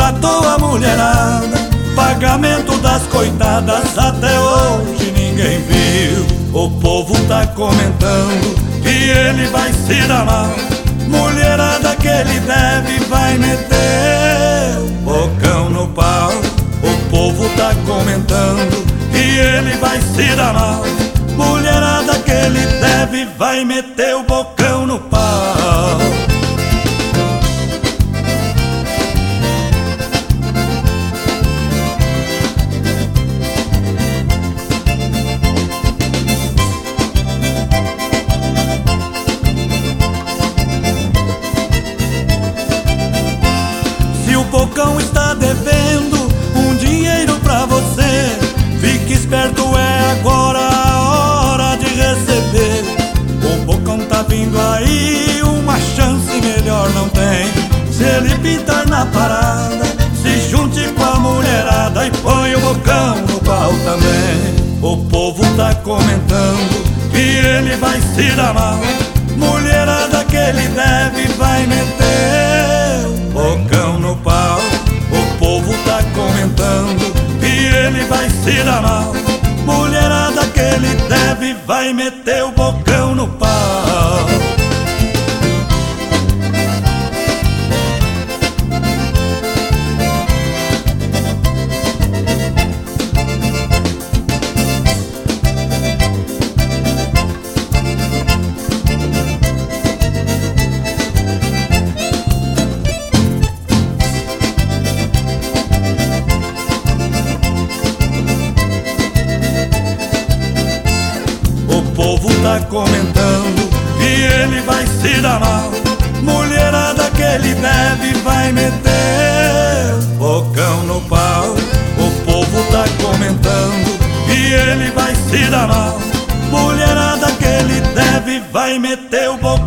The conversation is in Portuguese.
matou a mulherada, pagamento das coitadas até hoje ninguém viu. O povo tá comentando que ele vai se dar mal, mulherada que ele deve vai meter o bocão no pau. O povo tá comentando que ele vai se dar mal, mulherada que ele deve vai meter o bocão no pau. Se o bocão está devendo um dinheiro pra você, fique esperto, é agora a hora de receber. O bocão tá vindo aí, uma chance melhor não tem. Se ele pintar na parada, se junte com a mulherada e põe o bocão no pau também. O povo tá comentando que ele vai se dar mal, mulherada que ele deve vai meter o bocão no pau. O povo tá comentando que ele vai se dar mal, mulherada que ele deve vai meter o bocão no pau. O povo tá comentando que ele vai se dar mal, mulherada que ele deve vai meter o bocão no pau. O povo tá comentando que ele vai se dar mal, mulherada que ele deve vai meter o bocão